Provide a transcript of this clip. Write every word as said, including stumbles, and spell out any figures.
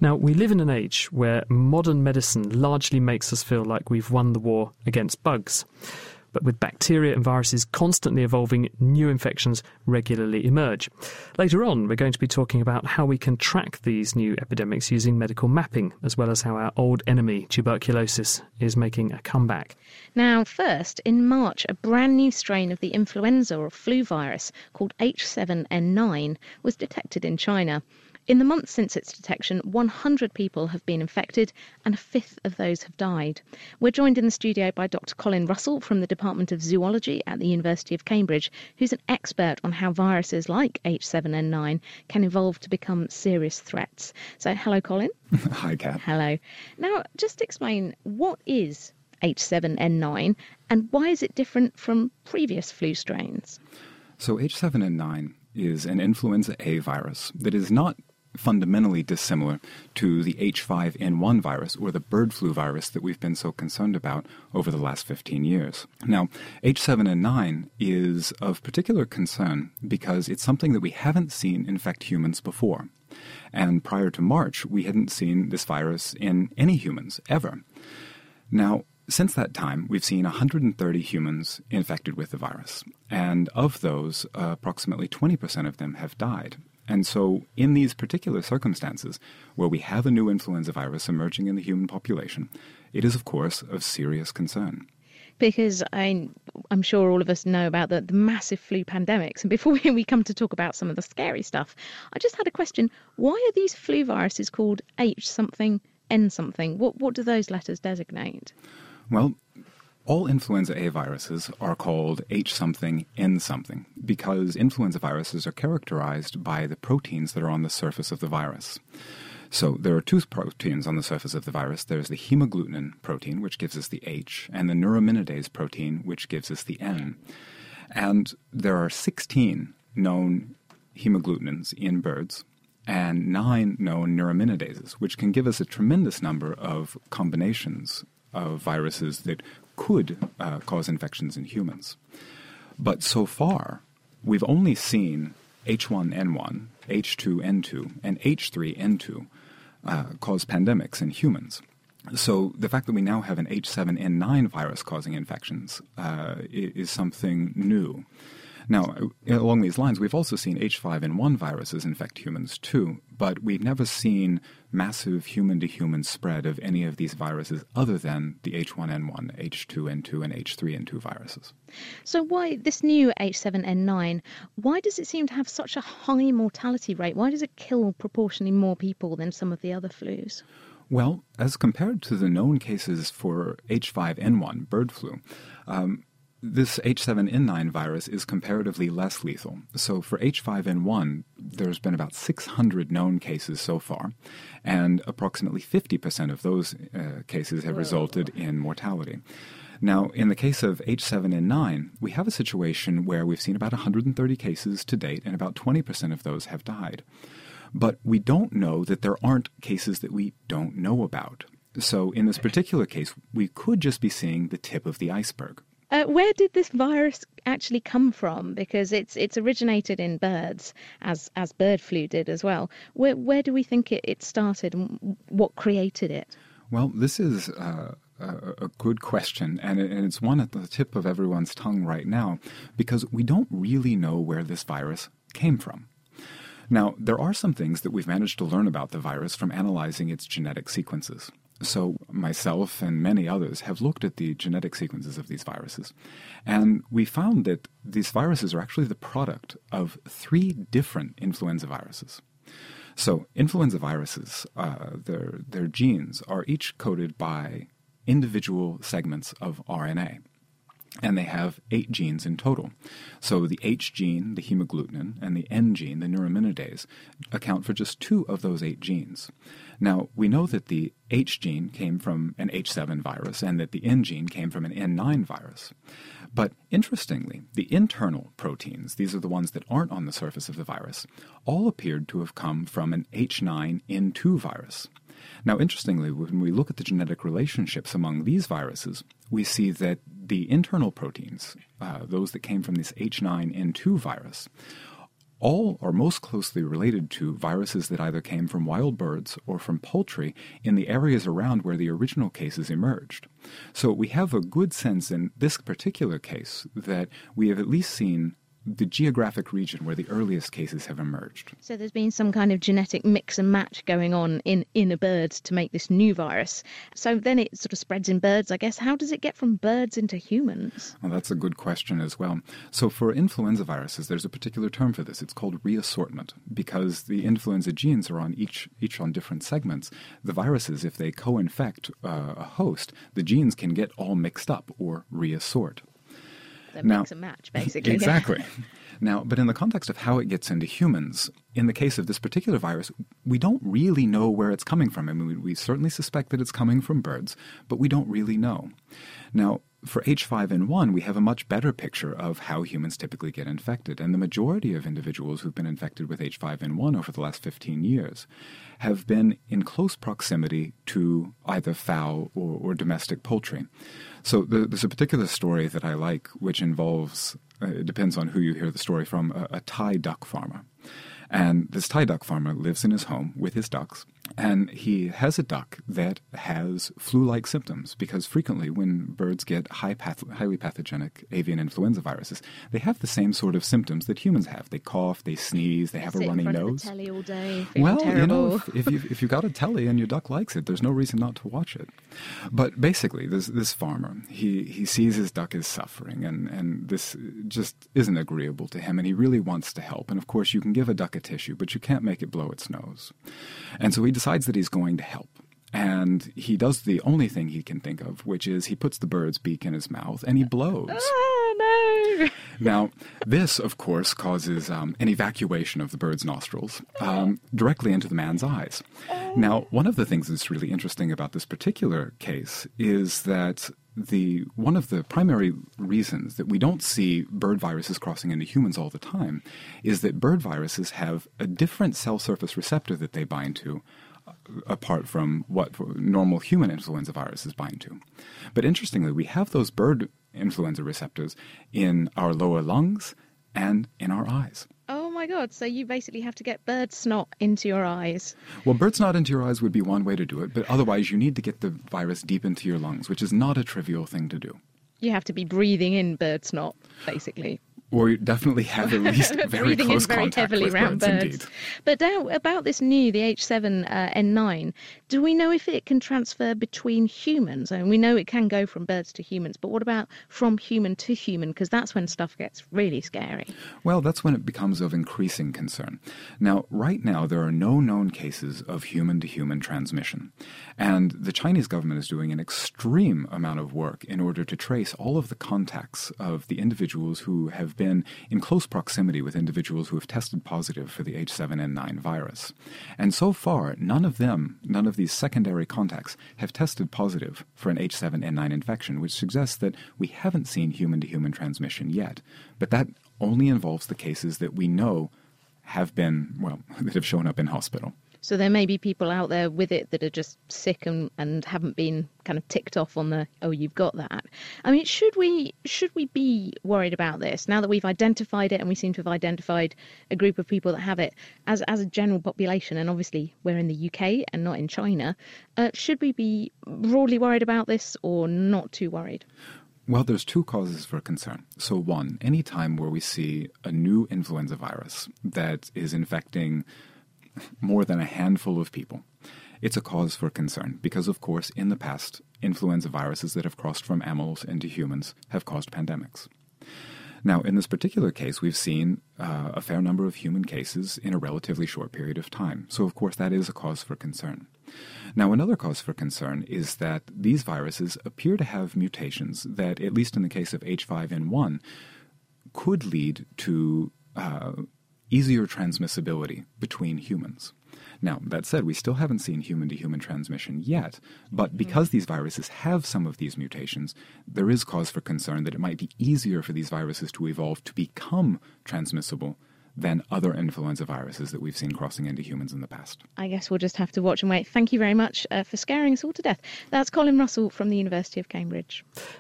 Now, we live in an age where modern medicine largely makes us feel like we've won the war against bugs. But with bacteria and viruses constantly evolving, new infections regularly emerge. Later on, we're going to be talking about how we can track these new epidemics using medical mapping, as well as how our old enemy, tuberculosis, is making a comeback. Now, first, in March, a brand new strain of the influenza or flu virus called H seven N nine was detected in China. In the months since its detection, one hundred people have been infected and a fifth of those have died. We're joined in the studio by Doctor Colin Russell from the Department of Zoology at the University of Cambridge, who's an expert on how viruses like H seven N nine can evolve to become serious threats. So, hello, Colin. Hi, Kat. Hello. Now, just explain, what is H seven N nine and why is it different from previous flu strains? So H seven N nine is an influenza A virus that is not fundamentally dissimilar to the H five N one virus or the bird flu virus that we've been so concerned about over the last fifteen years. Now, H seven N nine is of particular concern because it's something that we haven't seen infect humans before. And prior to March, we hadn't seen this virus in any humans ever. Now, since that time, we've seen one hundred thirty humans infected with the virus. And of those, uh, approximately twenty percent of them have died. And so in these particular circumstances, where we have a new influenza virus emerging in the human population, it is, of course, of serious concern. Because I, I'm sure all of us know about the, the massive flu pandemics. And before we, we come to talk about some of the scary stuff, I just had a question. Why are these flu viruses called H something, N something? What, what do those letters designate? Well, all influenza A viruses are called H something, N something, because influenza viruses are characterized by the proteins that are on the surface of the virus. So there are two proteins on the surface of the virus. There's the hemagglutinin protein, which gives us the H, and the neuraminidase protein, which gives us the N. And there are sixteen known hemagglutinins in birds and nine known neuraminases, which can give us a tremendous number of combinations of viruses that could uh, cause infections in humans. But so far, we've only seen H one N one, H two N two, and H three N two uh, cause pandemics in humans. So the fact that we now have an H seven N nine virus causing infections uh, is something new. Now, along these lines, we've also seen H five N one viruses infect humans too, but we've never seen massive human-to-human spread of any of these viruses other than the H one N one, H two N two, and H three N two viruses. So why this new H seven N nine, why does it seem to have such a high mortality rate? Why does it kill proportionally more people than some of the other flus? Well, as compared to the known cases for H five N one, bird flu, um, this H seven N nine virus is comparatively less lethal. So for H five N one, there's been about six hundred known cases so far, and approximately fifty percent of those uh, cases have resulted in mortality. Now, in the case of H seven N nine, we have a situation where we've seen about one hundred thirty cases to date, and about twenty percent of those have died. But we don't know that there aren't cases that we don't know about. So in this particular case, we could just be seeing the tip of the iceberg. Uh, where did this virus actually come from? Because it's it's originated in birds, as as bird flu did as well. Where where do we think it, it started and what created it? Well, this is uh, a, a good question, and, it, and it's one at the tip of everyone's tongue right now, because we don't really know where this virus came from. Now, there are some things that we've managed to learn about the virus from analyzing its genetic sequences. So myself and many others have looked at the genetic sequences of these viruses, and we found that these viruses are actually the product of three different influenza viruses. So influenza viruses, uh, their, their genes are each coded by individual segments of R N A. And they have eight genes in total. So the H gene, the hemagglutinin, and the N gene, the neuraminidase, account for just two of those eight genes. Now, we know that the H gene came from an H seven virus and that the N gene came from an N nine virus. But interestingly, the internal proteins, these are the ones that aren't on the surface of the virus, all appeared to have come from an H nine N two virus. Now, interestingly, when we look at the genetic relationships among these viruses, we see that the internal proteins, uh, those that came from this H nine N two virus, all are most closely related to viruses that either came from wild birds or from poultry in the areas around where the original cases emerged. So we have a good sense in this particular case that we have at least seen the geographic region where the earliest cases have emerged. So there's been some kind of genetic mix and match going on in, in a bird to make this new virus. So then it sort of spreads in birds, I guess. How does it get from birds into humans? Well, that's a good question as well. So for influenza viruses, there's a particular term for this. It's called reassortment, because the influenza genes are on each, each on different segments. The viruses, if they co-infect uh, a host, the genes can get all mixed up or reassort. The mix and match, basically. Exactly. Now, but in the context of how it gets into humans, in the case of this particular virus, we don't really know where it's coming from. I mean, we, we certainly suspect that it's coming from birds, but we don't really know. Now, for H five N one, we have a much better picture of how humans typically get infected. And the majority of individuals who've been infected with H five N one over the last fifteen years have been in close proximity to either fowl or, or domestic poultry. So the, there's a particular story that I like, which involves, uh, it depends on who you hear the story from, a, a Thai duck farmer. And this Thai duck farmer lives in his home with his ducks, and he has a duck that has flu-like symptoms, because frequently when birds get high path- highly pathogenic avian influenza viruses, they have the same sort of symptoms that humans have. They cough, they sneeze, they have Sit a runny in front nose. Of the telly all day, well, terrible. you know, if, if, you, if you've got a telly and your duck likes it, there's no reason not to watch it. But basically, this this farmer, he, he sees his duck is suffering, and, and this just isn't agreeable to him, and he really wants to help. And of course, you can give a duck a tissue, but you can't make it blow its nose. And so he decides that he's going to help. And he does the only thing he can think of, which is he puts the bird's beak in his mouth and he blows. Oh, no! Now, this, of course, causes um, an evacuation of the bird's nostrils um, directly into the man's eyes. Now, one of the things that's really interesting about this particular case is that the one of the primary reasons that we don't see bird viruses crossing into humans all the time is that bird viruses have a different cell surface receptor that they bind to, apart from what normal human influenza viruses bind to. But interestingly, we have those bird influenza receptors in our lower lungs and in our eyes. Oh my God, so you basically have to get bird snot into your eyes. Well, bird snot into your eyes would be one way to do it, but otherwise you need to get the virus deep into your lungs, which is not a trivial thing to do. You have to be breathing in bird snot, basically. Or you definitely have at least very breathing close in very contact heavily with around birds, birds. indeed. But now about this new, the H seven N nine, do we know if it can transfer between humans? And we know it can go from birds to humans, but what about from human to human? Because that's when stuff gets really scary. Well, that's when it becomes of increasing concern. Now, right now, there are no known cases of human-to-human transmission. And the Chinese government is doing an extreme amount of work in order to trace all of the contacts of the individuals who have been in close proximity with individuals who have tested positive for the H seven N nine virus. And so far, none of them, none of these secondary contacts have tested positive for an H seven N nine infection, which suggests that we haven't seen human-to-human transmission yet. But that only involves the cases that we know have been, well, that have shown up in hospital. So there may be people out there with it that are just sick and, and haven't been kind of ticked off on the, oh, you've got that. I mean, should we should we be worried about this now that we've identified it, and we seem to have identified a group of people that have it as, as a general population, and obviously we're in the U K and not in China. Uh, should we be broadly worried about this or not too worried? Well, there's two causes for concern. So one, any time where we see a new influenza virus that is infecting more than a handful of people, it's a cause for concern because, of course, in the past, influenza viruses that have crossed from animals into humans have caused pandemics. Now, in this particular case, we've seen uh, a fair number of human cases in a relatively short period of time. So, of course, that is a cause for concern. Now, another cause for concern is that these viruses appear to have mutations that, at least in the case of H five N one, could lead to uh, easier transmissibility between humans. Now, that said, we still haven't seen human-to-human transmission yet, but because these viruses have some of these mutations, there is cause for concern that it might be easier for these viruses to evolve to become transmissible than other influenza viruses that we've seen crossing into humans in the past. I guess we'll just have to watch and wait. Thank you very much uh, for scaring us all to death. That's Colin Russell from the University of Cambridge.